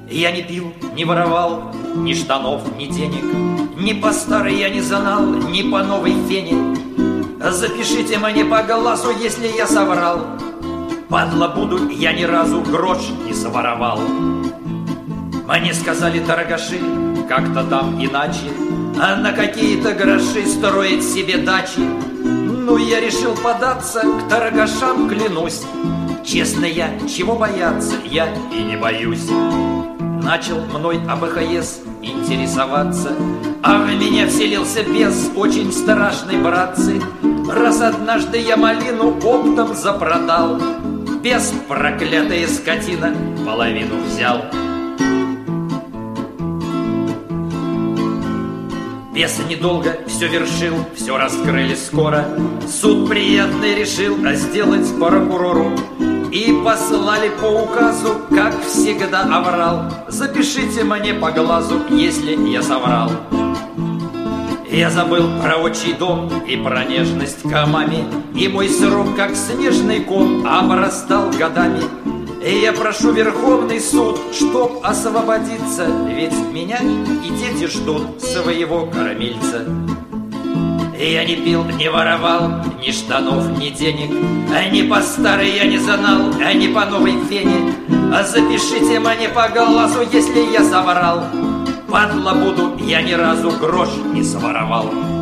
Я не пил, не воровал, ни штанов, ни денег, ни по старой я не занал, ни по новой фене. Запишите мне по глазу, если я соврал. Падла буду, я ни разу грош не своровал. Мне сказали торгаши, как-то там иначе, а на какие-то гроши строить себе дачи. Ну, я решил податься к торгашам, клянусь. Честно я, чего бояться, я и не боюсь. Начал мной АБХС интересоваться, а в меня вселился бес, очень страшный, братцы. Раз однажды я малину оптом запродал, бес, проклятая скотина, половину взял. Бес недолго все вершил, все раскрыли скоро. Суд приятный решил сделать прокурору. И послали по указу, как всегда оврал. Запишите мне по глазу, если я соврал. Я забыл про отчий дом и про нежность к маме, и мой срок, как снежный ком, обрастал годами. И я прошу Верховный суд, чтоб освободиться, ведь меня и дети ждут своего кормильца. Я не пил, не воровал, ни штанов, ни денег, ни по старой я не занал, ни по новой фене. Запишите мне по глазу, если я соврал. Падла буду, я ни разу грош не своровал.